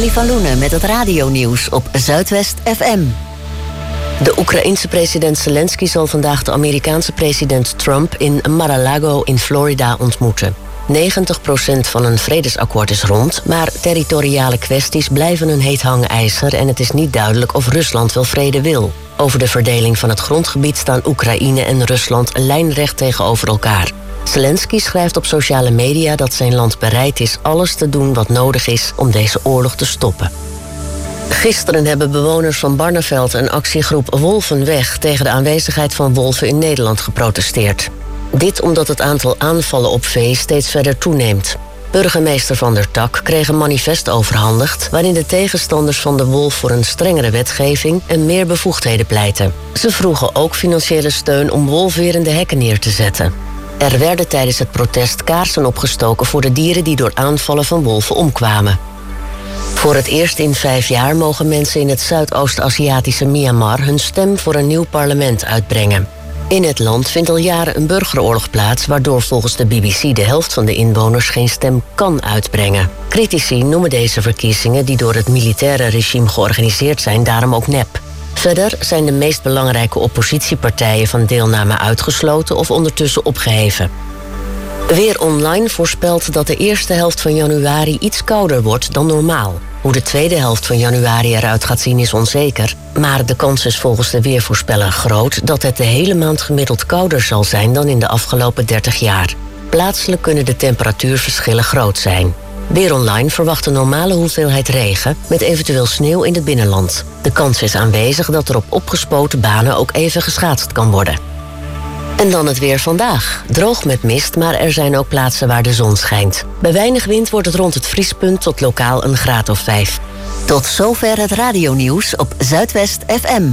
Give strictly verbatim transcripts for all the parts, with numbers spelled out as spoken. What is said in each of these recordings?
Sally van Loenen met het radionieuws op Zuidwest F M. De Oekraïense president Zelensky zal vandaag de Amerikaanse president Trump in Mar-a-Lago in Florida ontmoeten. negentig procent van een vredesakkoord is rond, maar territoriale kwesties blijven een heet hangijzer en het is niet duidelijk of Rusland wel vrede wil. Over de verdeling van het grondgebied staan Oekraïne en Rusland lijnrecht tegenover elkaar. Zelensky schrijft op sociale media dat zijn land bereid is alles te doen wat nodig is om deze oorlog te stoppen. Gisteren hebben bewoners van Barneveld een actiegroep Wolven weg tegen de aanwezigheid van wolven in Nederland geprotesteerd. Dit omdat het aantal aanvallen op vee steeds verder toeneemt. Burgemeester Van der Tak kreeg een manifest overhandigd waarin de tegenstanders van de wolf voor een strengere wetgeving en meer bevoegdheden pleiten. Ze vroegen ook financiële steun om wolfwerende hekken neer te zetten. Er werden tijdens het protest kaarsen opgestoken voor de dieren die door aanvallen van wolven omkwamen. Voor het eerst in vijf jaar mogen mensen in het Zuidoost-Aziatische Myanmar hun stem voor een nieuw parlement uitbrengen. In het land vindt al jaren een burgeroorlog plaats, waardoor volgens de B B C de helft van de inwoners geen stem kan uitbrengen. Critici noemen deze verkiezingen, die door het militaire regime georganiseerd zijn, daarom ook nep. Verder zijn de meest belangrijke oppositiepartijen van deelname uitgesloten of ondertussen opgeheven. Weer Online voorspelt dat de eerste helft van januari iets kouder wordt dan normaal. Hoe de tweede helft van januari eruit gaat zien is onzeker, maar de kans is volgens de weervoorspeller groot dat het de hele maand gemiddeld kouder zal zijn dan in de afgelopen dertig jaar. Plaatselijk kunnen de temperatuurverschillen groot zijn. Weer Online verwacht een normale hoeveelheid regen met eventueel sneeuw in het binnenland. De kans is aanwezig dat er op opgespoten banen ook even geschaatst kan worden. En dan het weer vandaag. Droog met mist, maar er zijn ook plaatsen waar de zon schijnt. Bij weinig wind wordt het rond het vriespunt tot lokaal een graad of vijf. Tot zover het radionieuws op Zuidwest F M.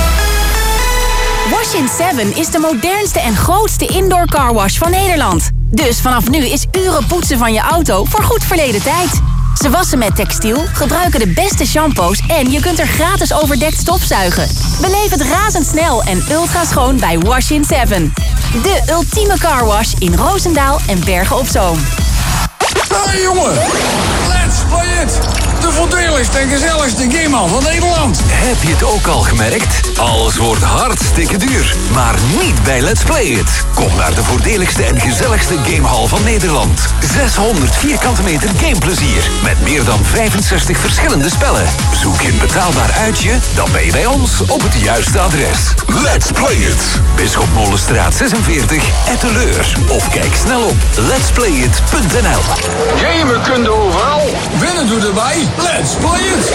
Wash in seven is de modernste en grootste indoor carwash van Nederland. Dus vanaf nu is uren poetsen van je auto voor goed verleden tijd. Ze wassen met textiel, gebruiken de beste shampoos en je kunt er gratis overdekt stofzuigen. Beleef het razendsnel en ultra schoon bij Wash in seven. De ultieme carwash in Roosendaal en Bergen op Zoom. Hey jongen, let's play it! De voordeligste en gezelligste gamehal van Nederland. Heb je het ook al gemerkt? Alles wordt hartstikke duur, maar niet bij Let's Play It. Kom naar de voordeligste en gezelligste gamehal van Nederland. zeshonderd vierkante meter gameplezier met meer dan vijfenzestig verschillende spellen. Zoek je een betaalbaar uitje? Dan ben je bij ons op het juiste adres. Let's Play It. Bisschopmolenstraat zesenveertig, Etteleur. Of kijk snel op letsplayit punt n l. Gamen kun je overal. Winnen doe erbij. Let's play it.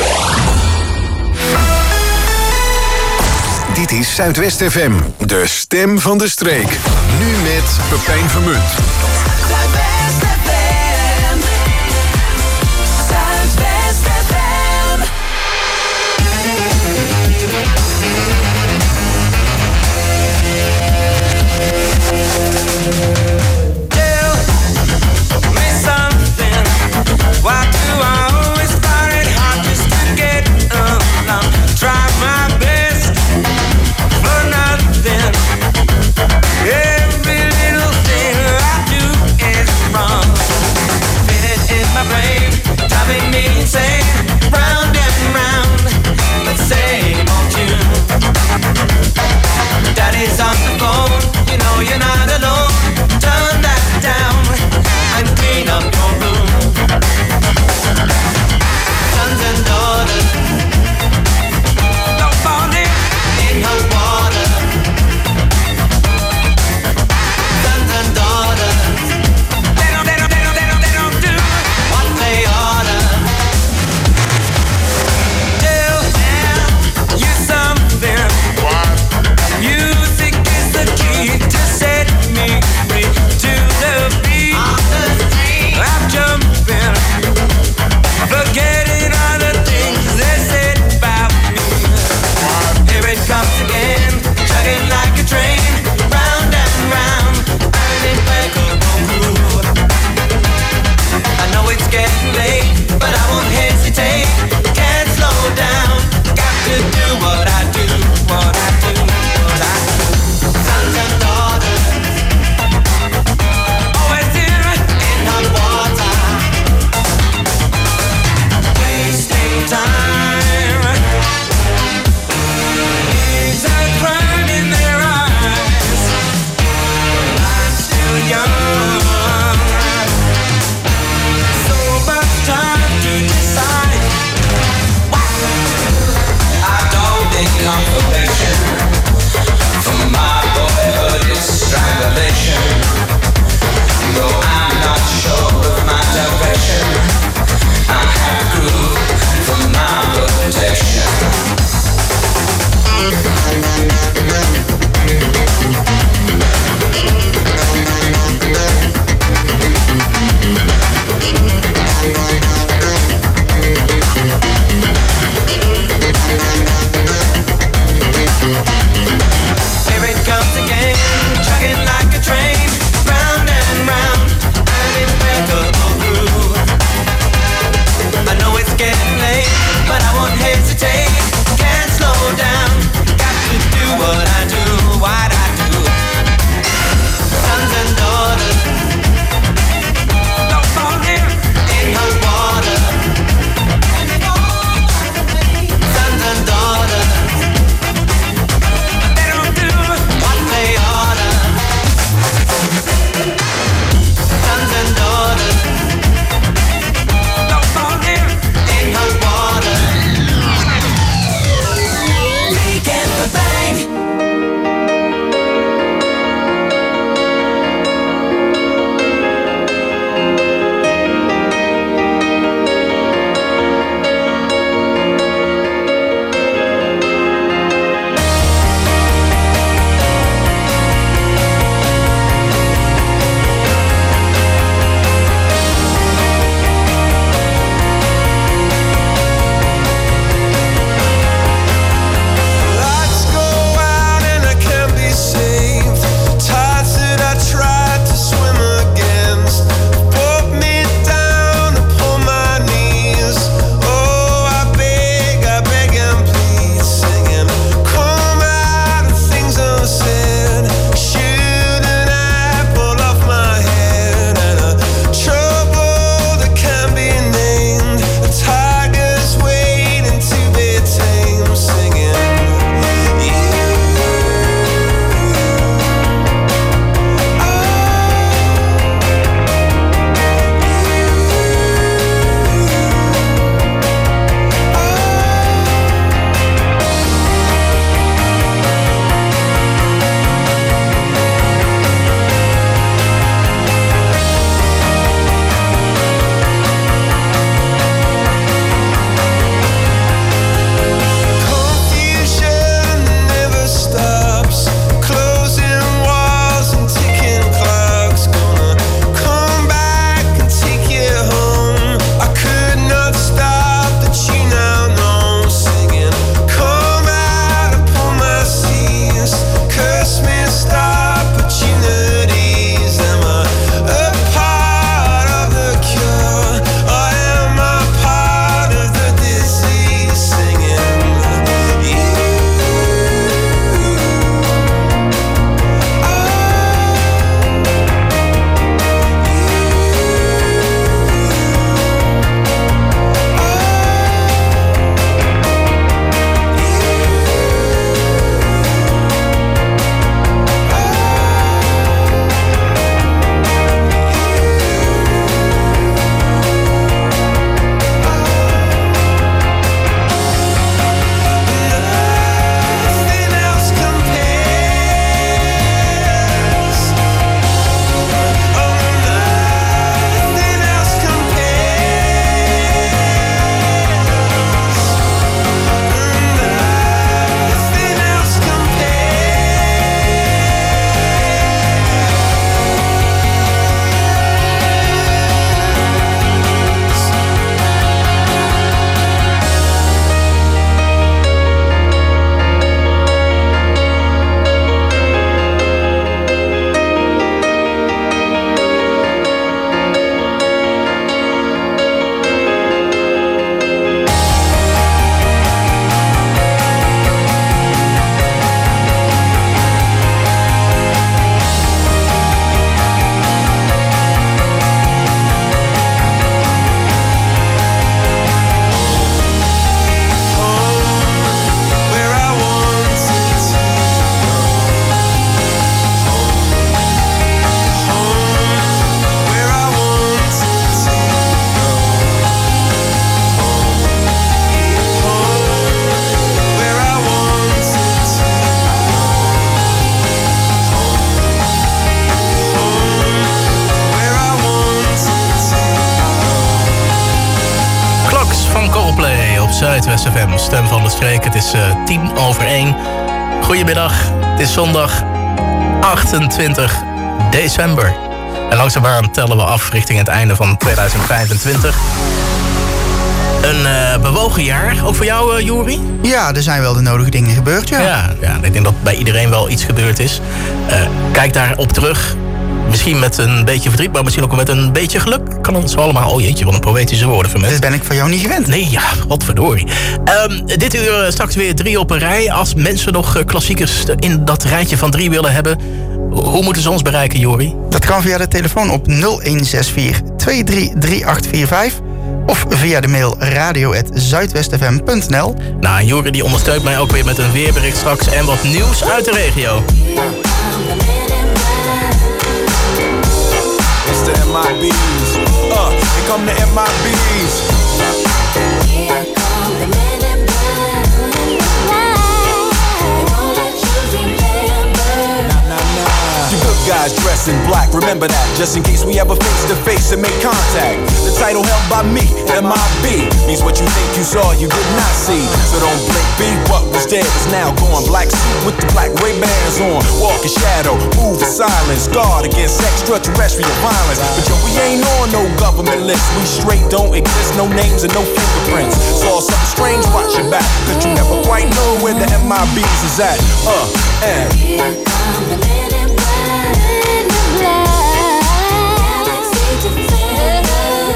Dit is Zuidwest F M, de stem van de streek. Nu met Pepijn Vermunt. Zuidwest F M. Zuidwest F M. Tell me something. Why do I always find it hard just to get along? Try my best for nothing. Every little thing I do Coldplay op Zuidwest F M, stem van de streek. Het is uh, tien over één. Goedemiddag, het is zondag achtentwintig december. En langzaamaan tellen we af richting het einde van tweeduizend vijfentwintig. Een uh, bewogen jaar, ook voor jou, uh, Jori? Ja, er zijn wel de nodige dingen gebeurd, ja. Ja, ja, ik denk dat bij iedereen wel iets gebeurd is. Uh, kijk daarop terug. Misschien met een beetje verdriet, maar misschien ook met een beetje geluk. Kan het zo allemaal, oh jeetje, wat een poëtische woorden van mensen. Dit ben ik van jou niet gewend. Nee, ja, wat verdorie. Um, dit uur straks weer drie op een rij. Als mensen nog klassiekers in dat rijtje van drie willen hebben, hoe moeten ze ons bereiken, Jori? Dat kan via de telefoon op nul een zes vier twee drie drie acht vier vijf of via de mail radio at zuidwest f m punt n l. Nou, Jori die ondersteunt mij ook weer met een weerbericht straks en wat nieuws uit de regio. It's the M I B's. Uh, here come the M I B's. Here come the men in black. They won't let you remember. Nah, nah, nah. You good guys dressed in black, remember that. Just in case we ever face to face and make contact. The title held by me, M I B, means what you think you saw, you did not see. So don't blink, be what was dead is now gone. Black suit with the black Ray-Bans on. Walk in shadow, move in silence. Guard against extraterrestrial violence. But yo, we ain't on no government list. We straight don't exist, no names and no fingerprints. Saw something strange, watch your back. Cause you never quite know where the M I B's is at. Uh, and here come the men in black. Men in black. Galaxy defender.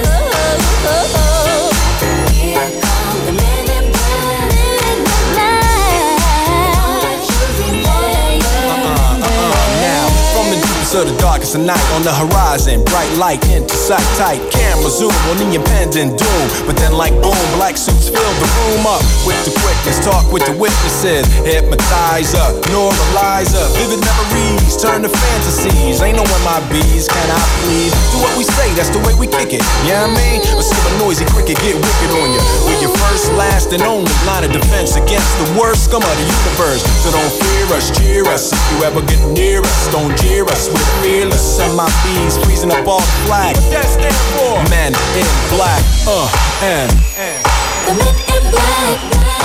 Here come the men in black. Men in black. Let you remember. Uh-uh, uh-uh. Now, from the deepest of the darkest of night, on the horizon, bright light into sight tight. Camera zoom on the impending doom. But then like boom, black suits fill the room up with the quickness. Talk with the witnesses. Hypnotizer, normalizer. Vivid memories turn to fantasies. Ain't no M I B's, can I please? Do what we say, that's the way we kick it. Yeah, you know what I mean? Or see a noisy cricket get wicked on you. We're your first, last, and only line of defense against the worst scum of the universe. So don't fear us, cheer us. If you ever get near us, don't jeer us. We're fearless. M I B's freezing up all the flag. What that stand for? Men in black. Uh, and, and. The men in black.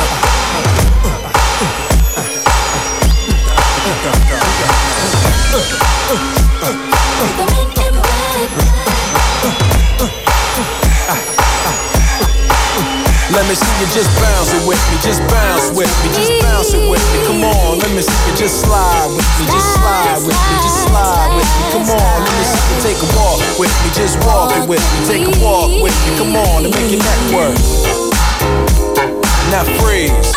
Let me see you just bounce it with me, just bounce with me, just bounce it with me. Come on, let me see you just slide with me, just slide with me, just slide with me. Come on, let me see you take a walk with me, just walk it with me, take a walk with me. Come on, and make your neck work. Now freeze.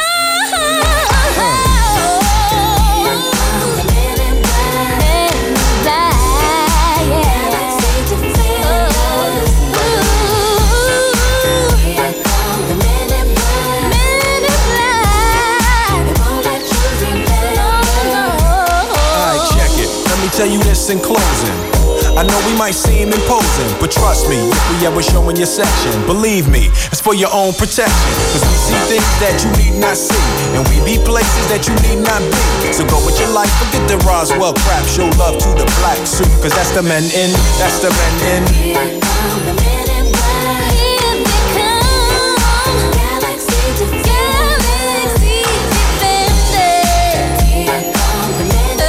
Tell you this in closing. I know we might seem imposing, but trust me, if we ever show in your section, believe me, it's for your own protection. Cause we see things that you need not see, and we be places that you need not be. So go with your life, forget the Roswell crap, show love to the black suit. Cause that's the men in, that's the men in. Here come the men in black. Here they come. Galaxy defender. Galaxy defender. Here come the men in black.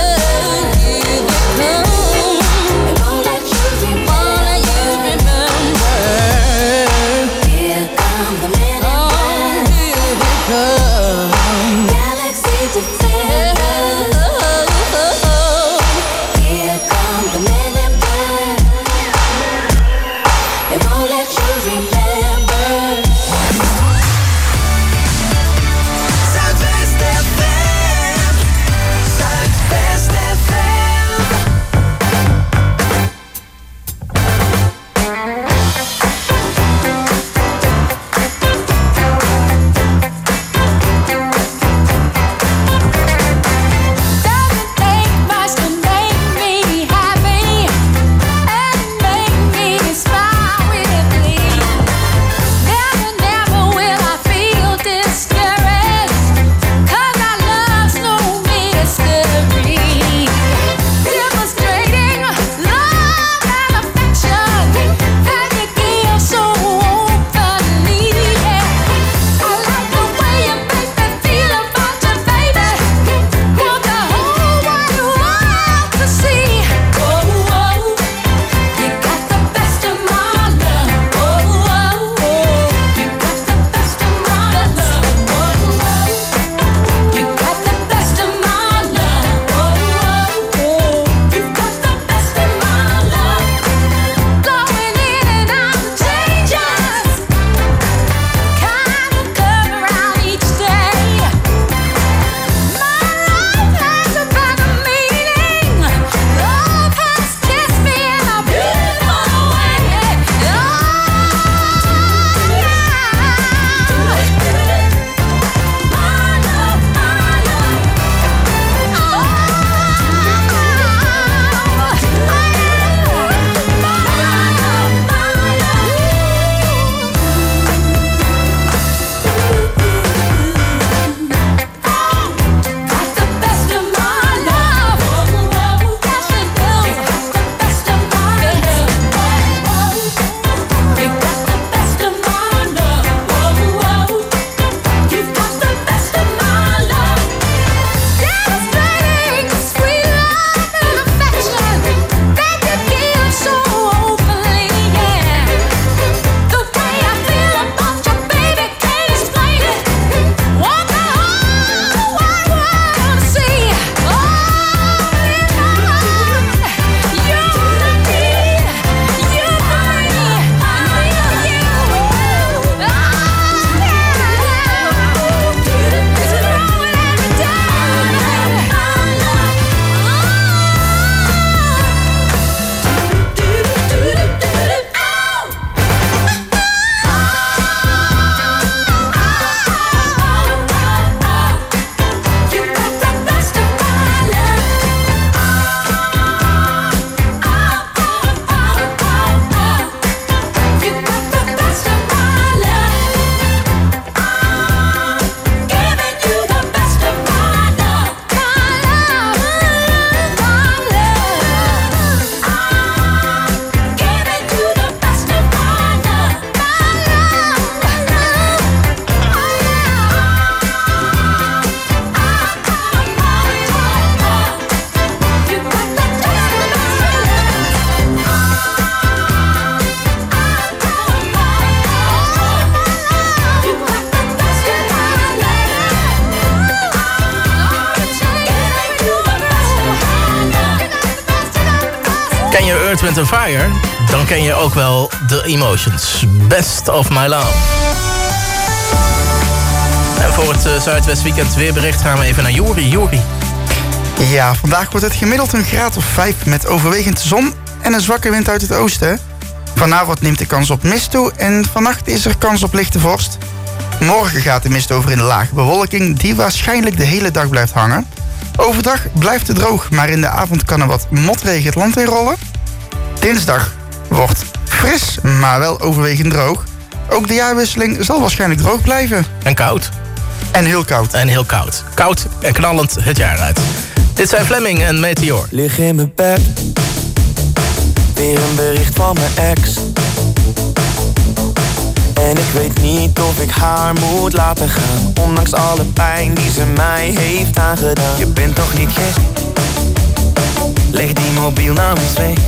Earth, Wind and Fire, dan ken je ook wel The Emotions. Best of My Love. En voor het uh, Zuidwestweekend weerbericht gaan we even naar Jori. Jori. Ja, vandaag wordt het gemiddeld een graad of vijf met overwegend zon en een zwakke wind uit het oosten. Vanavond neemt de kans op mist toe en vannacht is er kans op lichte vorst. Morgen gaat de mist over in de lage bewolking die waarschijnlijk de hele dag blijft hangen. Overdag blijft het droog, maar in de avond kan er wat motregen het land in rollen. Dinsdag wordt fris, maar wel overwegend droog. Ook de jaarwisseling zal waarschijnlijk droog blijven. En koud. En heel koud. En heel koud. Koud en knallend het jaar uit. Dit zijn Fleming en Meteor. Lig in mijn bed, weer een bericht van mijn ex. En ik weet niet of ik haar moet laten gaan, ondanks alle pijn die ze mij heeft aangedaan. Je bent toch niet gek? Leg die mobiel nou eens weg.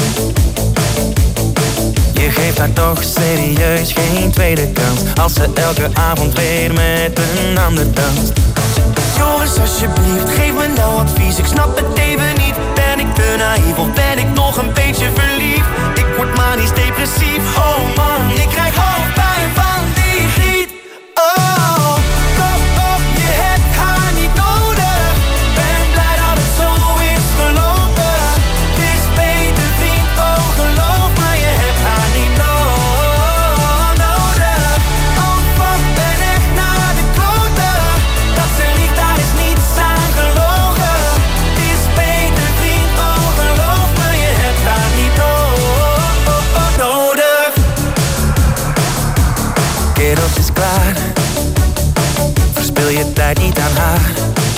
Je geeft haar toch serieus geen tweede kans, als ze elke avond weer met een ander danst. Jongens, alsjeblieft, geef me nou advies, ik snap het even niet. Ben ik te naïef of ben ik nog een beetje verliefd? Ik word manisch depressief, oh man, ik krijg hoofdpijn van die griet. Oh, kom op, je hebt haar niet nodig. Ben blij dat het zo is gelopen. Het is beter vriend, oh geloof me, je hebt haar niet no- nodig. Oh fuck, ben echt naar de kloten. Dat ze liegt, daar is niets aan gelogen. Het is beter vriend, oh geloof me, je hebt haar niet no- nodig. Kerels is klaar, verspil je tijd niet aan haar.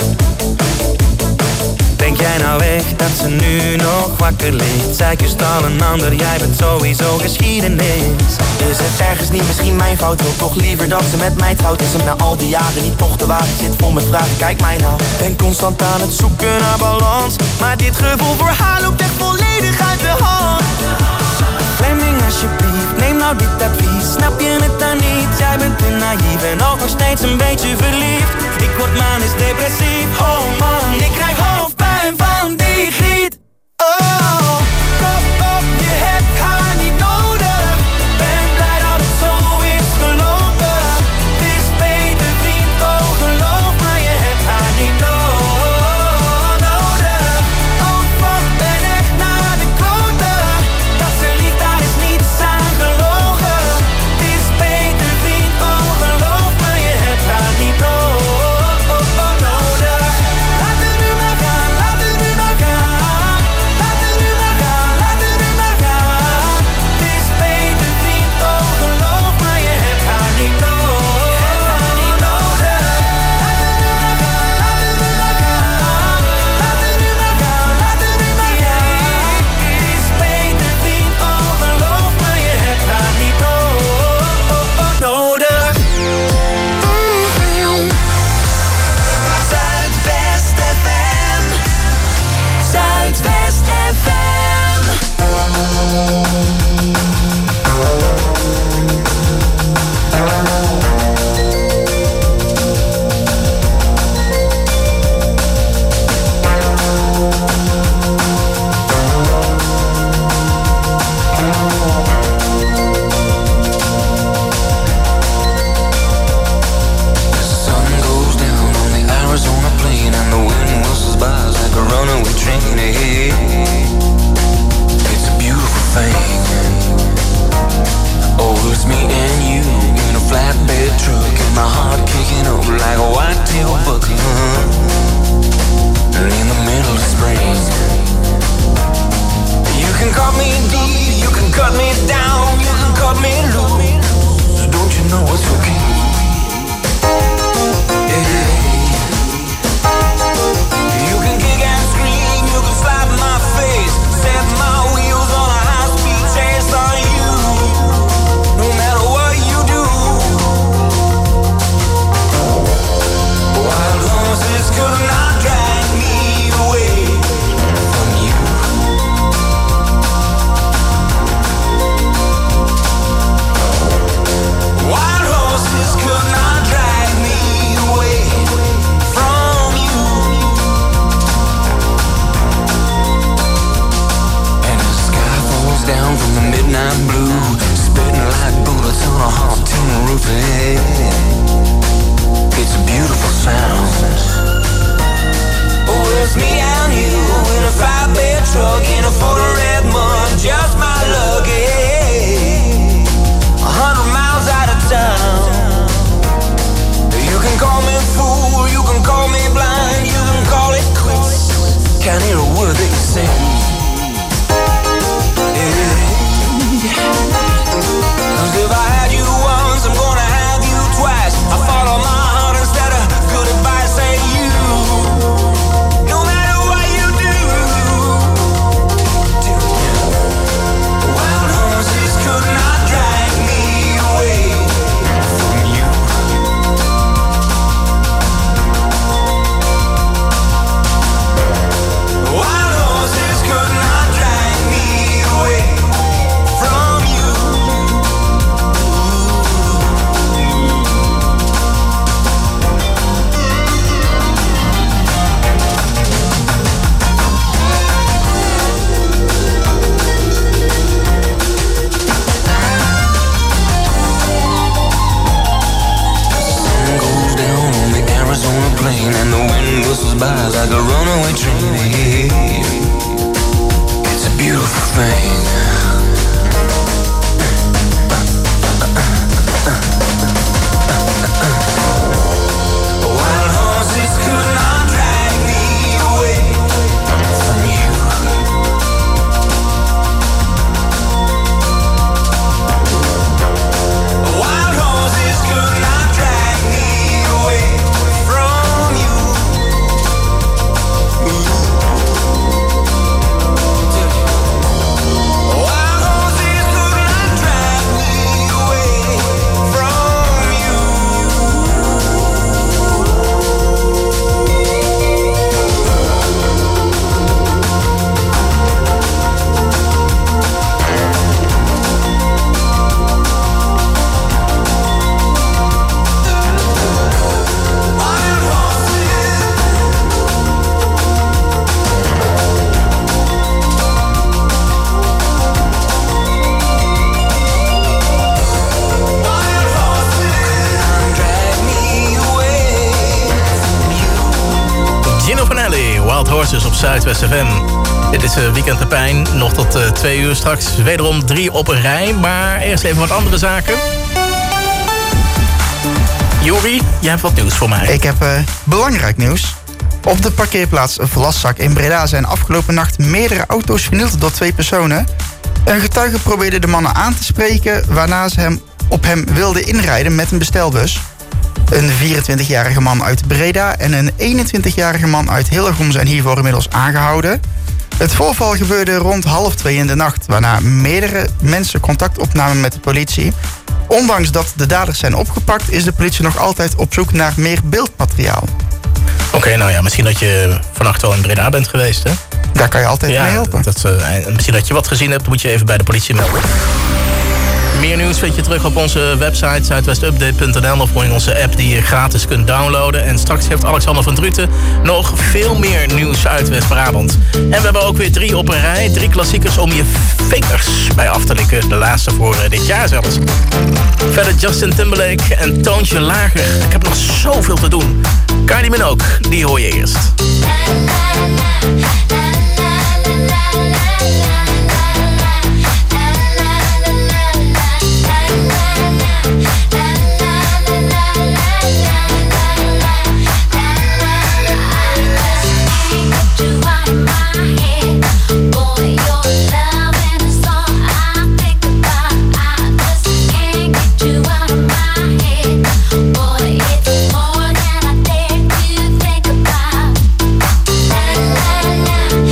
Denk jij nou echt dat ze nu nog wakker ligt? Zij kust al een ander, jij bent sowieso geschiedenis. Is het ergens niet misschien mijn fout? Wil toch liever dat ze met mij trouwt? Is hem na al die jaren niet toch te waar? Ik zit vol met vragen, kijk mij nou. Ben constant aan het zoeken naar balans, maar dit gevoel voor haar loopt echt volledig uit de hand. Fleming, alsjeblieft, neem nou dit advies. Snap je het dan niet? Jij bent te naïef en ook nog steeds een beetje verliefd. Ik word manisch depressief, oh man, ik krijg hoofdpijn van die griet. Oh, kom op, je hebt haar niet nodig. Ben blij dat het zo is gelopen. Het is beter vriend, oh geloof me, je hebt haar niet no- nodig. Oh fuck, ben echt naar de kloten. Dat ze liegt, daar is niets aan gelogen. Het is beter vriend, oh geloof me, je hebt haar niet no- nodig. Laat het nu maar gaan, laat het nu maar gaan. Laat het nu maar gaan, laat het nu maar gaan. Het is beter vriend, oh geloof me, je hebt haar niet no- nodig. Laat het nu maar gaan, laat het nu maar gaan. Laat het nu maar gaan, laat het nu maar gaan. Het is beter vriend, oh geloof me, je hebt haar niet no- nodig. Zuidwest F M. Zuidwest F M. The sun goes down on the Arizona plain and the wind whistles by like a runaway train. Hey, it's a beautiful thing. Oh, it's me and you in a flatbed truck and my heart kicking up like a white-tail buck. And in the middle of spring, you can cut me deep, you can cut me down, you can cut me loose. Don't you know it's okay? You can kick and scream, you can slap my face, set my wheels on a high-speed chase on you. No matter what you do, wild horses could not drag me away from you. Wild horses could say. Cause if I had you once, I'm gonna have you twice. I follow my heart instead of good advice. Say you, no matter what you do, wild horses could not drag me away from you. Wild horses could not drag me away from you. Goes down on the Arizona plain and the wind whistles by like a runaway train. It's a beautiful thing. Wild horses could not drag me away from you. Wild horses could not drag me away from you. Wild horses could not drag me away from you. Wild horses. Wild horses drag me away from you. Gino Vanelli, Wild Horses op Zuidwest F M. Dit is uh, Weekend de Pijn, nog tot uh, twee uur straks. Wederom drie op een rij, maar eerst even wat andere zaken. Jori, jij hebt wat nieuws voor mij. Ik heb uh, belangrijk nieuws. Op de parkeerplaats Vlaszak in Breda zijn afgelopen nacht meerdere auto's vernield door twee personen. Een getuige probeerde de mannen aan te spreken, waarna ze hem op hem wilden inrijden met een bestelbus. Een vierentwintigjarige man uit Breda en een eenentwintigjarige man uit Hillegom zijn hiervoor inmiddels aangehouden. Het voorval gebeurde rond half twee in de nacht, waarna meerdere mensen contact opnamen met de politie. Ondanks dat de daders zijn opgepakt, is de politie nog altijd op zoek naar meer beeldmateriaal. Oké, okay, nou ja, misschien dat je vannacht al in Breda bent geweest, hè? Daar kan je altijd ja, mee helpen. Dat, uh, misschien dat je wat gezien hebt, moet je even bij de politie melden. Meer nieuws vind je terug op onze website zuidwestupdate punt n l of in onze app die je gratis kunt downloaden. En straks heeft Alexander van Druten nog veel meer nieuws uit West-Brabant. En we hebben ook weer drie op een rij. Drie klassiekers om je vingers bij af te likken. De laatste voor uh, dit jaar zelfs. Verder Justin Timberlake en Toontje Lager. Ik heb nog zoveel te doen. Kylie Minogue, die hoor je eerst. More than I dare to think about. La, la, la.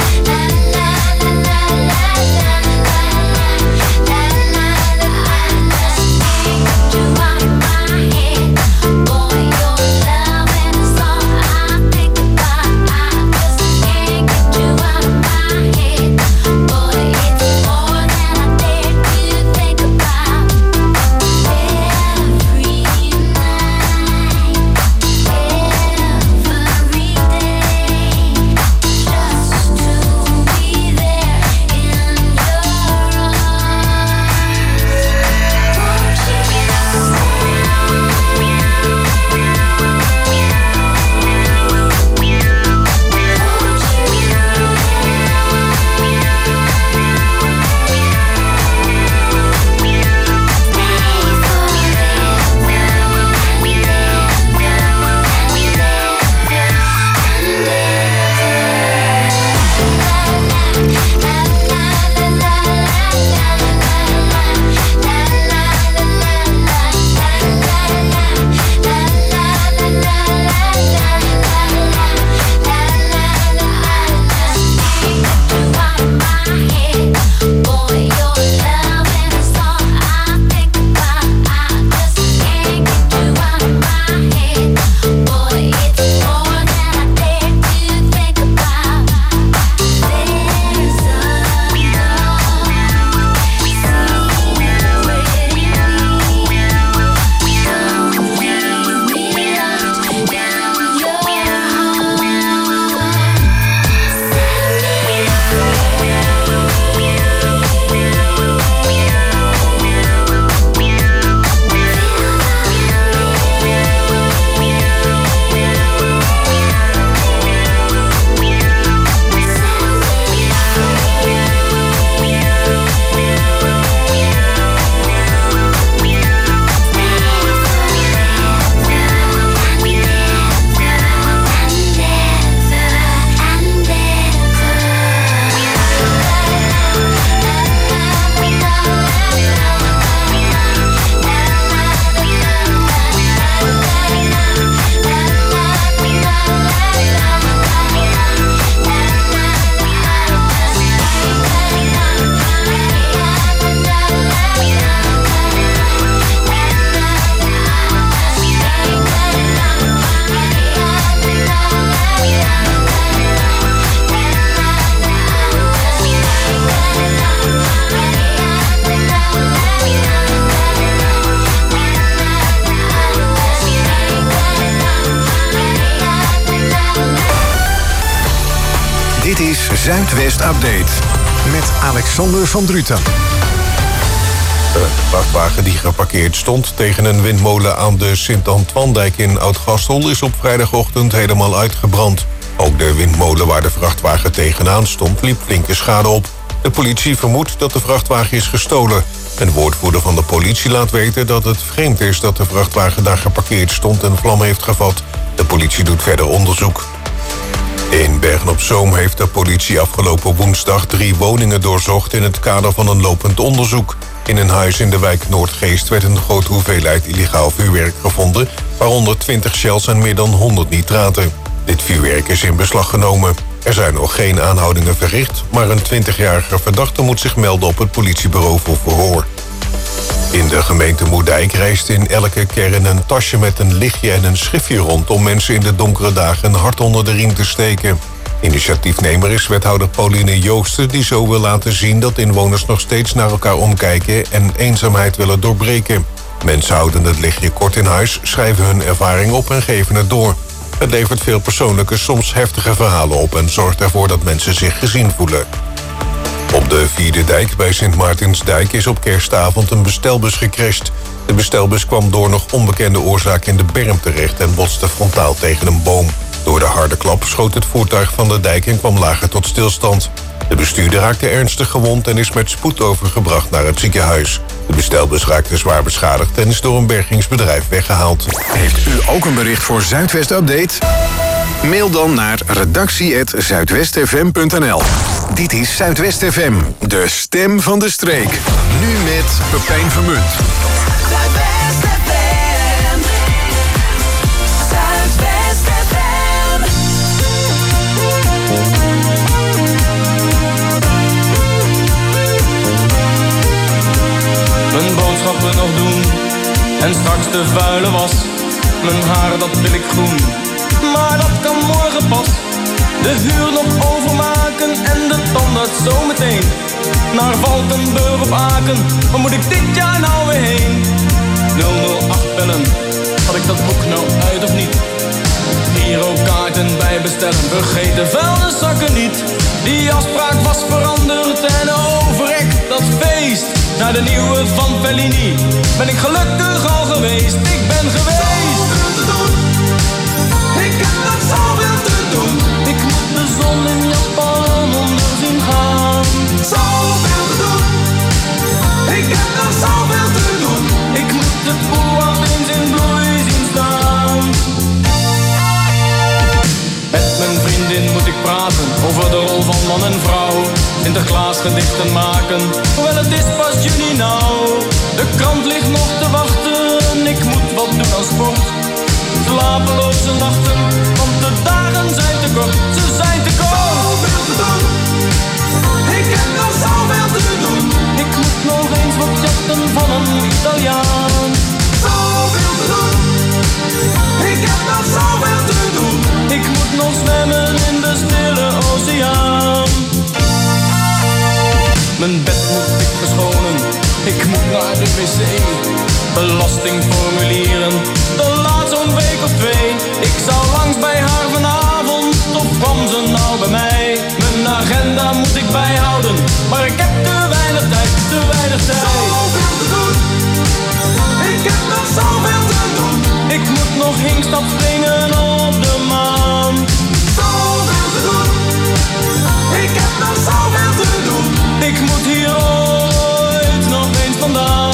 Dit is Zuidwest Update met Alexander van Druten. De vrachtwagen die geparkeerd stond tegen een windmolen aan de Sint-Antoindijk in Oud-Gastel is op vrijdagochtend helemaal uitgebrand. Ook de windmolen waar de vrachtwagen tegenaan stond liep flinke schade op. De politie vermoedt dat de vrachtwagen is gestolen. Een woordvoerder van de politie laat weten dat het vreemd is dat de vrachtwagen daar geparkeerd stond en vlam heeft gevat. De politie doet verder onderzoek. In Bergen-op-Zoom heeft de politie afgelopen woensdag drie woningen doorzocht in het kader van een lopend onderzoek. In een huis in de wijk Noordgeest werd een grote hoeveelheid illegaal vuurwerk gevonden, waaronder twintig shells en meer dan honderd nitraten. Dit vuurwerk is in beslag genomen. Er zijn nog geen aanhoudingen verricht, maar een twintigjarige verdachte moet zich melden op het politiebureau voor verhoor. In de gemeente Moerdijk reist in elke kern een tasje met een lichtje en een schriftje rond om mensen in de donkere dagen een hart onder de riem te steken. Initiatiefnemer is wethouder Pauline Joosten, die zo wil laten zien dat inwoners nog steeds naar elkaar omkijken en eenzaamheid willen doorbreken. Mensen houden het lichtje kort in huis, schrijven hun ervaring op en geven het door. Het levert veel persoonlijke, soms heftige verhalen op en zorgt ervoor dat mensen zich gezien voelen. Op de Vierde Dijk bij Sint Maartensdijk is op kerstavond een bestelbus gecrashed. De bestelbus kwam door nog onbekende oorzaak in de berm terecht en botste frontaal tegen een boom. Door de harde klap schoot het voertuig van de dijk en kwam lager tot stilstand. De bestuurder raakte ernstig gewond en is met spoed overgebracht naar het ziekenhuis. De bestelbus raakte zwaar beschadigd en is door een bergingsbedrijf weggehaald. Heeft u ook een bericht voor Zuidwest Update? Mail dan naar redactie apenstaartje zuidwest f m punt n l. Dit is Zuidwest F M, de stem van de streek. Nu met Pepijn Vermunt. Zuidwest F M. Zuidwest F M. Mijn boodschappen nog doen en straks de vuile was. Mijn haar dat wil ik groen, maar dat kan morgen pas. De huur nog overmaken en de tandarts zometeen. Naar Valkenburg op Aken, waar moet ik dit jaar nou weer heen? nul nul acht bellen, had ik dat boek nou uit of niet? Girokaarten bij bestellen, vergeet de vuilniszakken niet. Die afspraak was veranderd en overrekt dat feest. Naar de nieuwe van Fellini ben ik gelukkig al geweest. Ik ben geweest. Ik heb nog zoveel te doen. Ik moet de zon in Japan onder zien gaan. Zoveel te doen. Ik heb nog zoveel te doen. Ik moet de boel eens in bloei zien staan. Met mijn vriendin moet ik praten over de rol van man en vrouw. Sinterklaas gedichten maken, hoewel het is pas juni nou. De krant ligt nog te wachten, ik moet wat doen aan sport. Slapeloze nachten, want de dagen zijn te kort, ze zijn te kort. Zoveel te doen, ik heb nog zoveel te doen. Ik moet nog eens wat jatten van een Italiaan. Zoveel te doen, ik heb nog zoveel te doen. Ik moet nog zwemmen in de stille oceaan. Mijn bed moet ik verschonen, ik moet naar de wc. Belastingformulieren, dat laat zo'n week of twee. Ik zou langs bij haar vanavond, of kwam ze nou bij mij? Mijn agenda moet ik bijhouden, maar ik heb te weinig tijd, te weinig tijd. Zoveel te doen, ik heb nog zoveel te doen. Ik moet nog Hinkstad springen op de maan. Zoveel te doen, ik heb nog zoveel te doen. Ik moet hier ooit nog eens vandaan.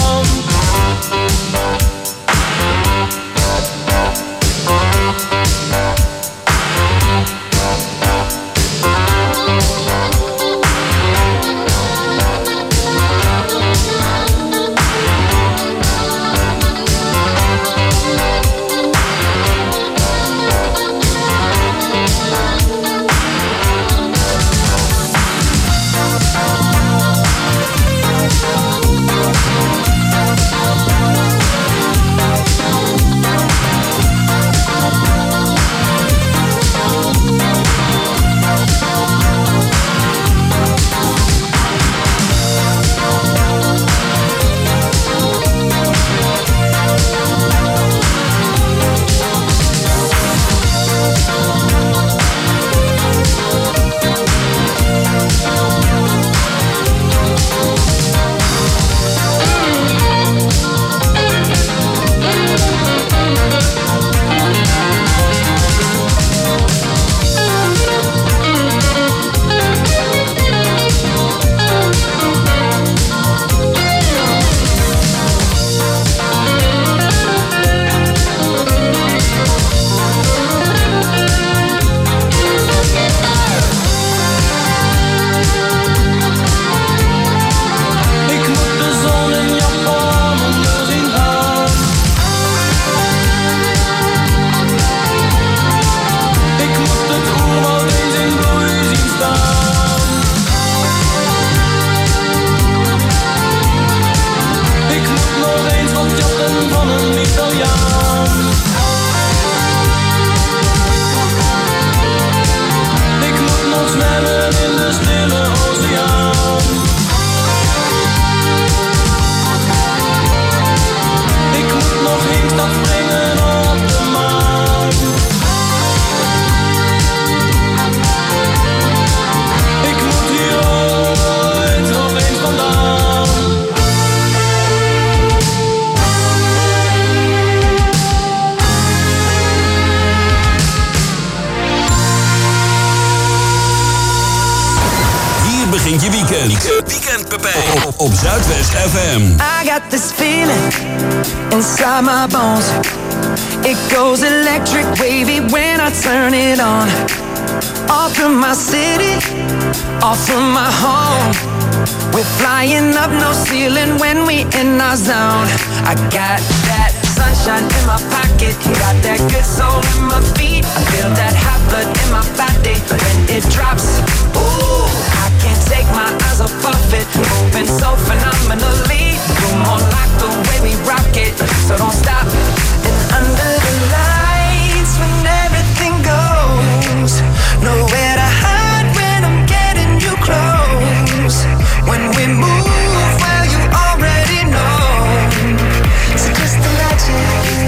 weekend. Weekend Pepe. Op, op Zuidwest F M. I got this feeling inside my bones. It goes electric wavy when I turn it on. Off from my city, off from my home. We're flying up no ceiling when we in our zone. I got that sunshine in my pocket, got that good soul in my feet. I feel that hot blood in my body when it drops. Ooh, I can't take my eyes off of it, moving so phenomenally. Come on, like the way we rock it, so don't stop. And under the lights when everything goes, nowhere to hide when I'm getting you close. When we move, well you already know. So just imagine.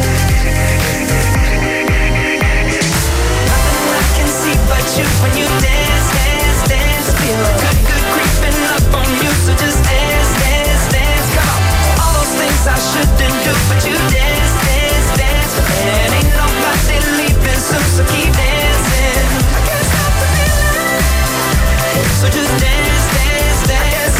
Nothing I can see but you when you dance, dance, dance. Feel good, good creeping up on you. So just dance, dance, dance. Come on. All those things I shouldn't do, but you dance, dance, dance. And ain't nobody leaving soon, so keep dancing. I can't stop the feeling. So just dance, dance, dance.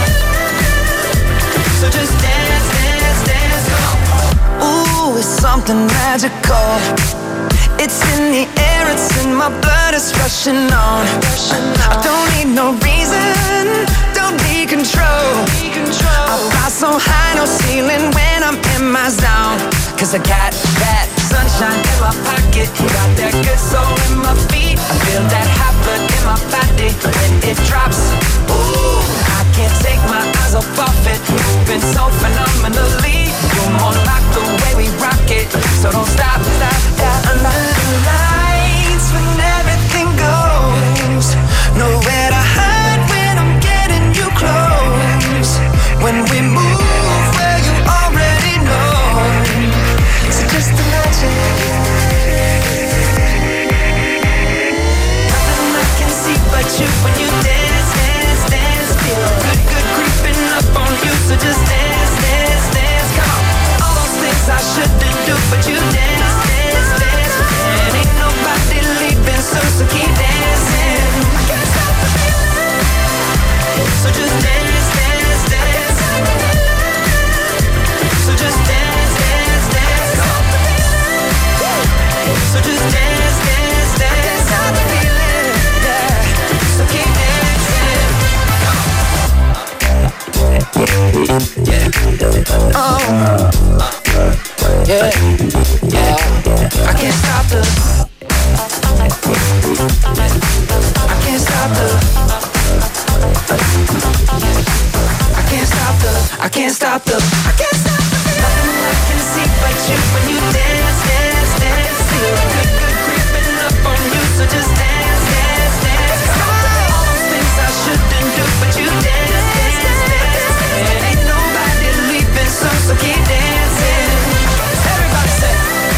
So just dance, dance, dance. Ooh, it's something magical. It's in the air, it's in my blood, it's rushing on. I don't need no reason, don't need control. I fly so high, no ceiling when I'm in my zone. Cause I got that sunshine in my pocket, got that good soul in my feet. I feel that hot blood in my body when it drops. Ooh, I can't take my eyes off of it, moving so phenomenally. You're more like the way we rock it, so don't stop, stop, stop. Under the lights when everything goes, nowhere to hide when I'm getting you close. When we move, well you already know. So just imagine. Nothing I can see but you when you dance, dance, dance. Feel good, good creeping up on you. So just dance, dance, dance. Come on. All those things I shouldn't do, but you dance, dance, dance. And ain't nobody leaving soon, so keep dancing. I can't stop the feeling. So just dance, dance, dance. So just dance, dance, dance. So just dance, dance, dance. Stop the feeling, yeah. So keep dancing. Yeah. Oh. Yeah. Yeah. I can't stop the. I can't stop the. I can't stop the. I can't stop the. I can't stop the. Nothing I can see but you when you dance, dance, dance. Feel good, good creeping up on you. So just dance, dance, dance. Come on. All those things I shouldn't do, but you dance, dance, dance. And ain't nobody leaving soon, so keep dancing. Everybody say.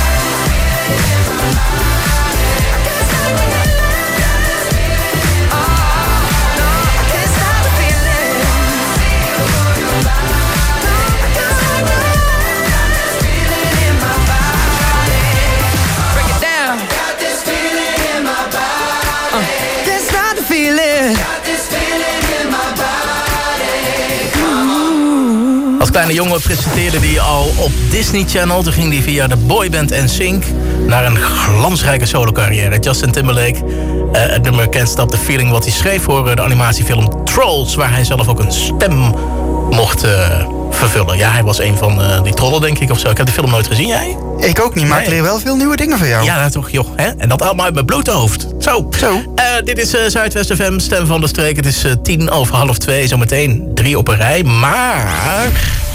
Als kleine jongen presenteerde hij al op Disney Channel. Toen ging hij via de boyband N Sync naar een glansrijke solo-carrière. Justin Timberlake, uh, het nummer Can't Stop the Feeling, wat hij schreef voor de animatiefilm Trolls, waar hij zelf ook een stem mocht uh, vervullen. Ja, hij was een van uh, die trollen, denk ik, of zo. Ik heb de film nooit gezien, jij? Ik ook niet, maar nee. Ik leer wel veel nieuwe dingen van jou. Ja, dat toch, joh. Hè? En dat allemaal uit mijn blote hoofd. Zo. Zo. Uh, dit is uh, Zuidwest F M, Stem van de Streek. Het is uh, tien over half twee, zometeen drie op een rij. Maar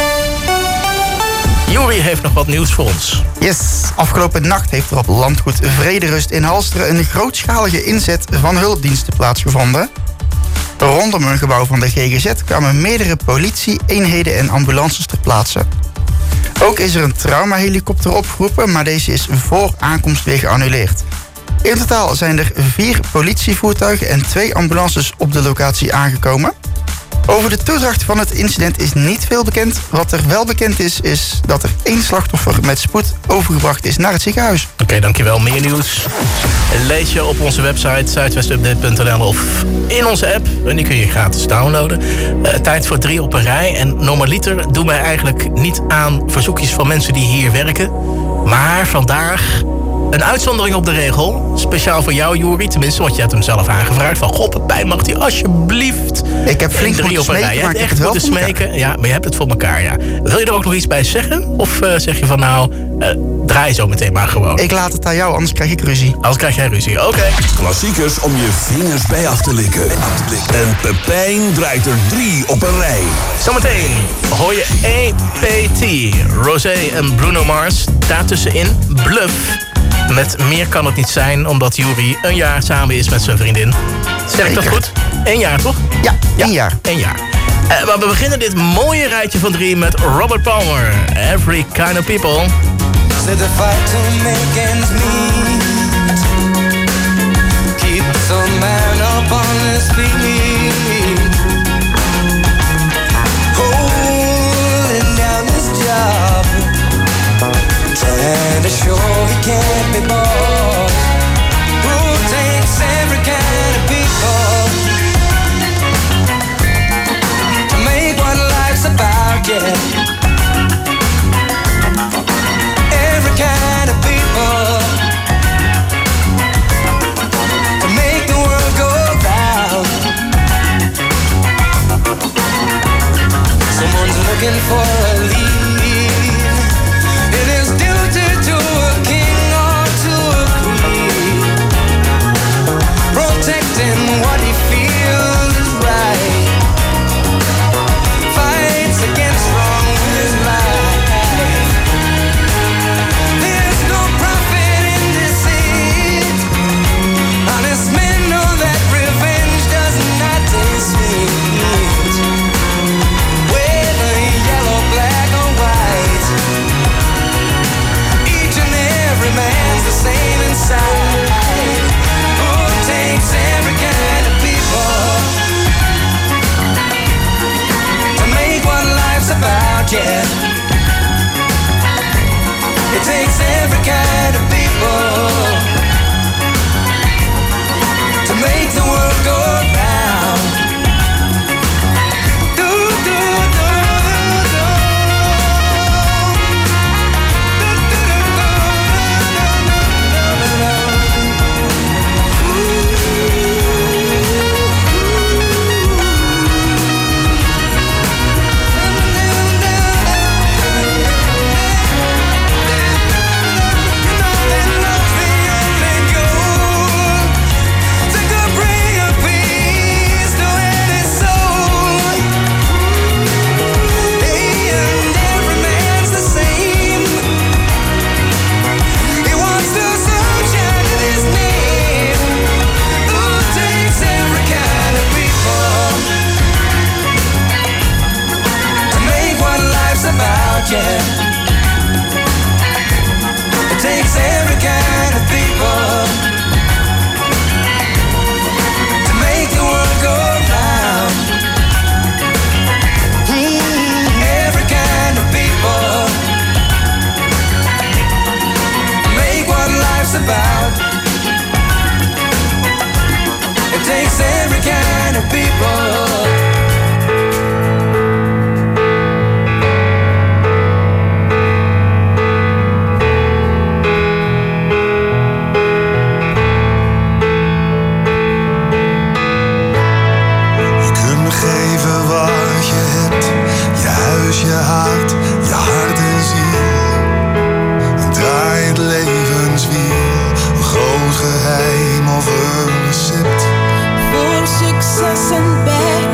Juri heeft nog wat nieuws voor ons. Yes, afgelopen nacht heeft er op landgoed Vrederust in Halsteren een grootschalige inzet van hulpdiensten plaatsgevonden. Rondom een gebouw van de G G Z kwamen meerdere politie-eenheden en ambulances ter plaatse. Ook is er een traumahelikopter opgeroepen, maar deze is voor aankomst weer geannuleerd. In totaal zijn er vier politievoertuigen en twee ambulances op de locatie aangekomen. Over de toedracht van het incident is niet veel bekend. Wat er wel bekend is, is dat er één slachtoffer met spoed overgebracht is naar het ziekenhuis. Oké, okay, dankjewel. Meer nieuws lees je op onze website zuidwestupdate punt n l of in onze app. En die kun je gratis downloaden. Uh, tijd voor drie op een rij. En normaliter doen wij eigenlijk niet aan verzoekjes van mensen die hier werken. Maar vandaag een uitzondering op de regel. Speciaal voor jou, Juri. Tenminste, want je hebt hem zelf aangevraagd. Van, goh, Pepijn, mag die alsjeblieft... Ik heb flink drie moeten op een smeken, rij. Je maar hebt ik echt heb het moeten wel voor smeken. Ja, maar je hebt het voor elkaar, ja. Wil je er ook nog iets bij zeggen? Of uh, zeg je van, nou, uh, draai zo meteen maar gewoon. Ik laat het aan jou, anders krijg ik ruzie. Anders krijg jij ruzie, oké. Okay. Klassiekers om je vingers bij af te likken. En Pepijn draait er drie op een rij. Zometeen hoor je A P T, Rosé en Bruno Mars. Daartussenin Bluff. Met meer kan het niet zijn, omdat Juri een jaar samen is met zijn vriendin. Zeg ik dat goed? Eén jaar, toch? Ja, één jaar. Eén jaar. Uh, maar we beginnen dit mooie rijtje van drie met Robert Palmer. Every kind of people. Said the fight to make ends meet. Keeps a man up on his feet. Holding down his job. Trying to show he can't be bought. Who takes every kind of people to make what life's about, yeah. Every kind of people to make the world go round. Someone's looking for a lead. It is duty to a king or to a queen, protecting what he feels is right. Fights against wrong with his life. There's no profit in deceit. Honest men know that revenge does not taste sweet. Whether yellow, black or white, each and every man's the same inside. Who takes every kind of people to make what life's about, yeah. It takes every kind of people to make the world go round. Do, do, do, do, do. Yeah. It takes every kind of people to make the world go round. Mm, every kind of people make what life's about. It takes every kind of people. Je hart, je hart en ziel. Een draaiend levenswiel. Een groot geheim of een recept. Voor succes en berg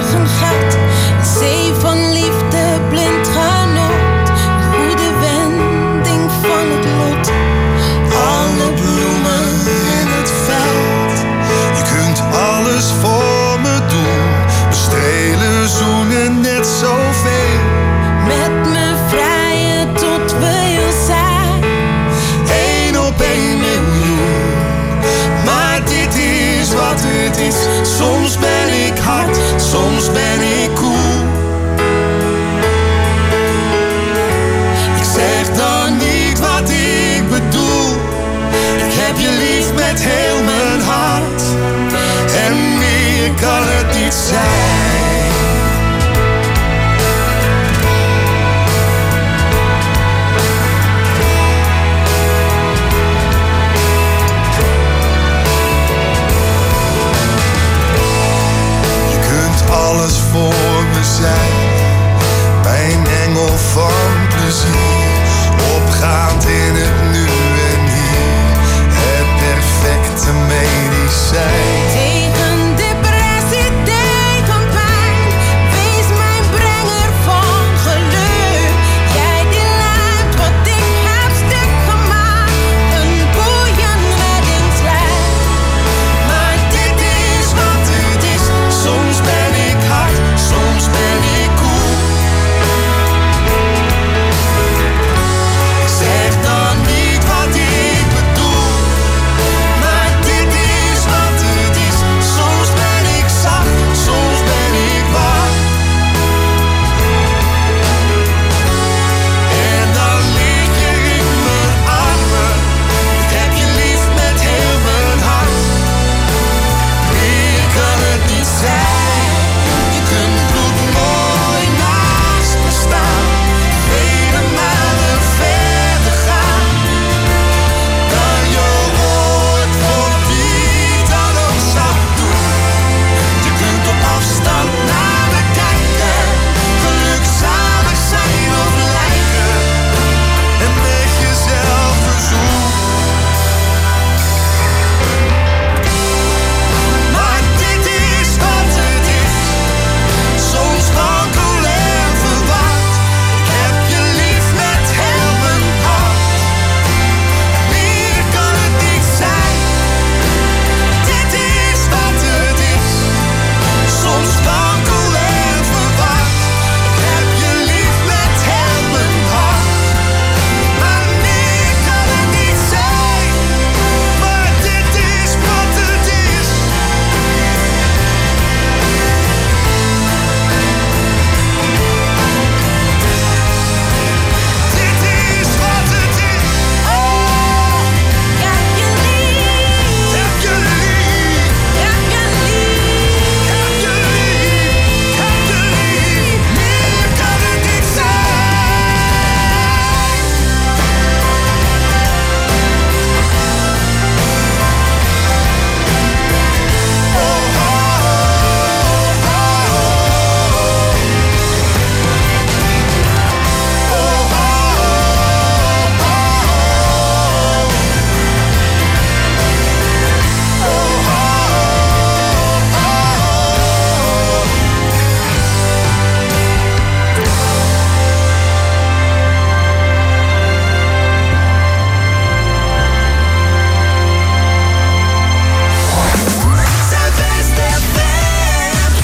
heb je lief met heel mijn hart. En meer kan het niet zijn. Je kunt alles voor me zijn, mijn engel van plezier. Opgaand in het nu en hier, het perfecte medicijn. Tegen depressie, tegen pijn, wees mijn brenger van geluk. Jij die lijmt wat ik heb stuk gemaakt, een boeiend reddingslijn. Maar dit is wat het is, soms ben ik hard, soms ben ik koel. Ik zeg dan niet wat ik bedoel, maar dit is wat het is. Soms ben ik zacht, soms ben ik warm. En dan lig je in mijn armen. Ik heb je lief met heel mijn hart. Meer kan het niet zijn. Je kunt bloedmooi naast me staan, vele mijlen verder gaan dan je ooit voor wie dan ook zou doen. Je kunt op afstand naar me kijken, gelukzalig zijn of lijken, en met jezelf verzoen. Maar dit is wat het is, soms wankel en verward. Ik heb je lief met heel mijn hart. Meer kan het niet zijn. Dit is wat het is, soms wankel en verward. Ik heb je lief met heel mijn hart. Maar meer kan het niet zijn. Maar dit is wat het is. Dit is wat het is. Oh, ik heb je lief. Heb je lief. Heb je lief. Heb je lief. Heb je lief. Meer kan het niet zijn. Oh, oh, oh, Zuidwest F M.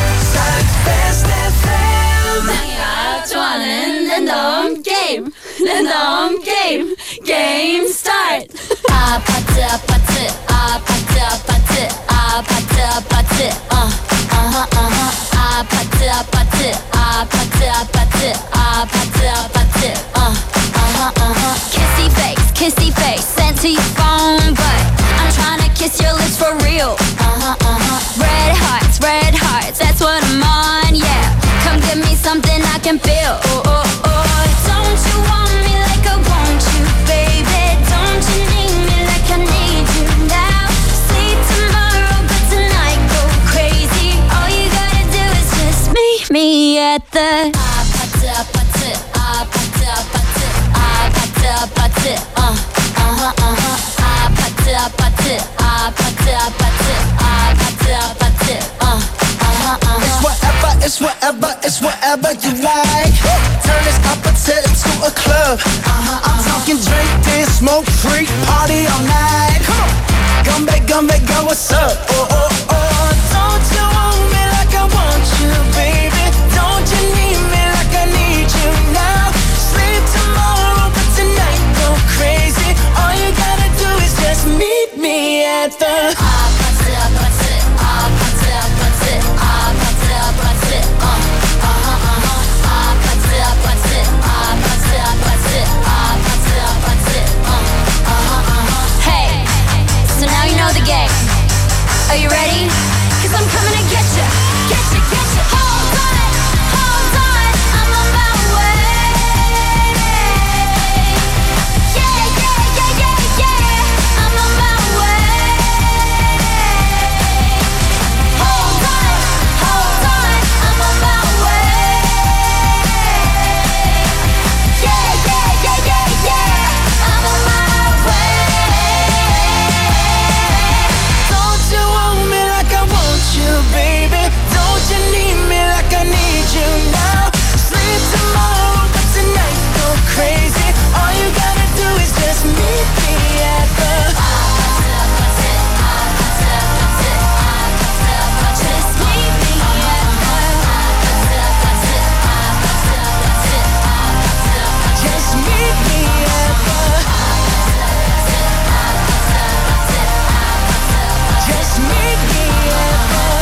Zuidwest F M. Ja, Twannen, en dan game. En dan game. Game start. Ah, patte, patte, ah, patte, patte, ah, patte, patte, ah, aha, aha. Ah, patte, patte, ah, patte, patte, ah, patte, patte, ah, aha, aha. Kissy face, kissy face, sent to your phone, but I'm trying to kiss your lips for real. Uh-huh, uh-huh. Red hearts, red hearts, that's what I'm on, yeah. Come give me something I can feel. Oh, oh, oh. Don't you want me like I want you, baby? Don't you need me like I need you now? Sleep tomorrow, but tonight go crazy. All you gotta do is just meet me at the ah, patte, patte, ah, patte, patte, ah, patte, patte, uh, uh-huh, uh-huh. Ah, patte, patte, ah, patte, patte, ah, patte, patte, uh, uh-huh, uh-huh. It's whatever, it's whatever, it's whatever you like. Turn this opposite into a club. Uh-huh, I'm talking drink, dance, smoke, freak, party all night. Come on, come back, come back, girl, what's up? Oh, oh, oh. Don't you want me like I want you, baby? Don't you need me like I need you now? Sleep tomorrow, but tonight go crazy. All you gotta do is just meet me at the ah, patte, patte, ah, patte, patte, ah, patte, patte, uh, uh-huh, uh-huh. Ah, patte, patte, ah, patte, patte, ah, patte, patte, uh, uh-huh, uh-huh. Hey, the game. Are you ready? Cause I'm coming to get you, get you, get you. Hold on, hold on, I'm on my way. Yeah, yeah, yeah, yeah, yeah, I'm on my way. Hold on, hold on, I'm on my way. Yeah, yeah, yeah, yeah, yeah, I'm on my way. Don't you want me like I want you, baby? Don't you need me like I need you now? Sleep tomorrow, but tonight go crazy. All you gotta do is just meet me at the just meet me at the just meet me at the just meet me at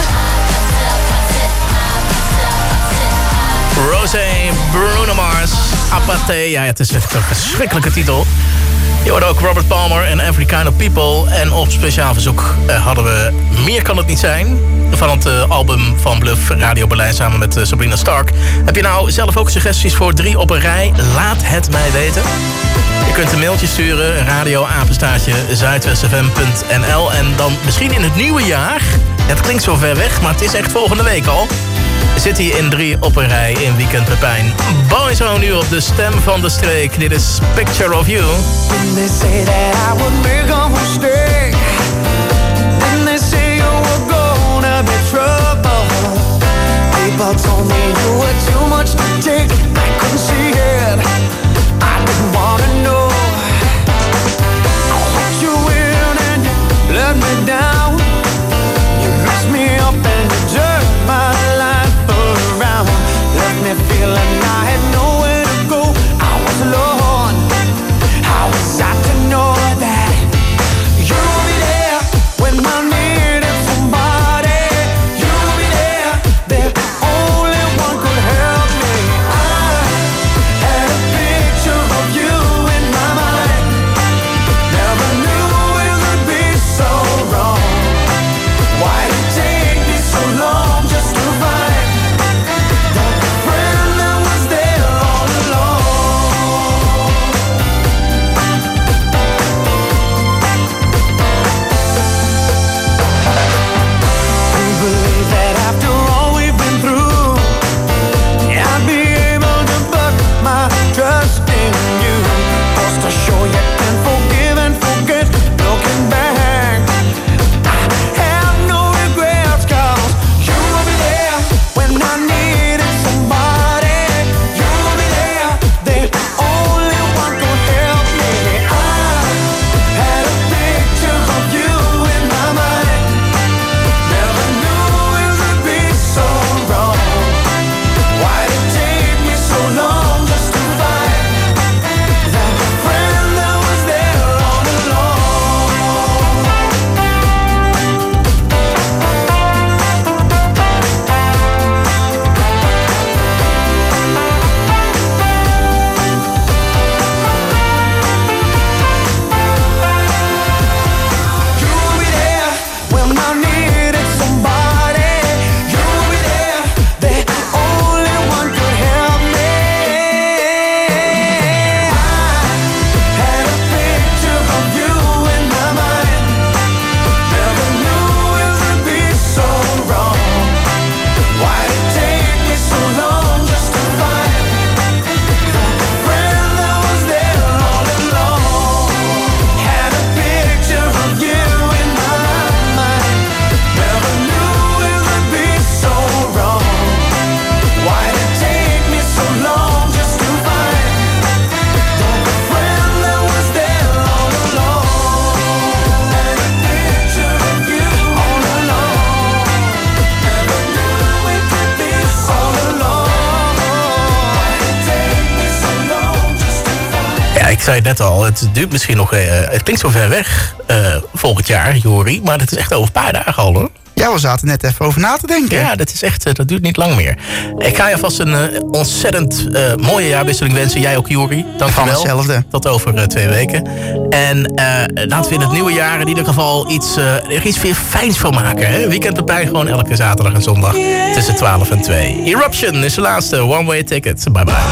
Rosé, Bruno Mars, Apathy. Ja, het is echt een verschrikkelijke titel. Je hoorde ook Robert Palmer en Every Kind of People. En op speciaal verzoek uh, hadden we Meer kan het niet zijn. Van het uh, album van Bluff Radio Berlijn samen met uh, Sabrina Stark. Heb je nou zelf ook suggesties voor drie op een rij? Laat het mij weten. Je kunt een mailtje sturen, radioapenstaartje zuidwestfm punt n l. En dan misschien in het nieuwe jaar. Het klinkt zo ver weg, maar het is echt volgende week al. Zit hij in drie op een rij in Weekend Pepijn. Boyzone nu op de stem van de streek. Dit is Picture of You. When they say that I would make a mistake, then they say you were gonna be trouble. People told me you were too much to take. I couldn't see it, I didn't wanna know. I let you in and you let me down. You messed me up and you turned my life around. Left me feeling I had nowhere to go. I was alone. How was I to know that you'll be there when I needed somebody? You'll be there, the only one could help me. I had a picture of you in my mind. Never knew it would be so wrong. Why did it take me so long just to find that friend that was there all along? We believe that after all we've been through, I'd be able to put my trust in you. Just to show you can forgive and forget. Looking back, I have no regrets, 'cause you'll be there when I needed somebody. You'll be there, the only one could help me. I had a picture of you in my mind. Never knew it would be so wrong. Why did it take me so long just to find that friend that was there all along? You'll be there when I needed somebody. You'll be there, the only one could help me. I had a picture of you in my mind. Never knew it would be so wrong. Why did it take me so long just to find that friend that was there all along? Had a picture of you in my mind. Never knew it would be so wrong. Why did it take me so long just to find that friend that was there all along? Had a picture of you all along. Never knew it could be all along. Why did it take me so long just to find? Ja, ik zei het net al. Het duurt misschien nog... Uh, het klinkt zo ver weg uh, volgend jaar, Jori. Maar het is echt over een paar dagen al, hoor. Ja, we zaten net even over na te denken. Ja, dat is echt, dat duurt niet lang meer. Ik ga je vast een uh, ontzettend uh, mooie jaarwisseling wensen. Jij ook, Jori. Dank je wel. Hetzelfde. Tot over uh, twee weken. En uh, laten we in het nieuwe jaar in ieder geval iets, uh, er iets weer fijns van maken. Hè? Weekend erbij gewoon elke zaterdag en zondag tussen twaalf en twee. Eruption is de laatste. One Way Ticket. Bye bye.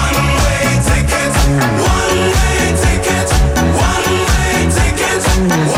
One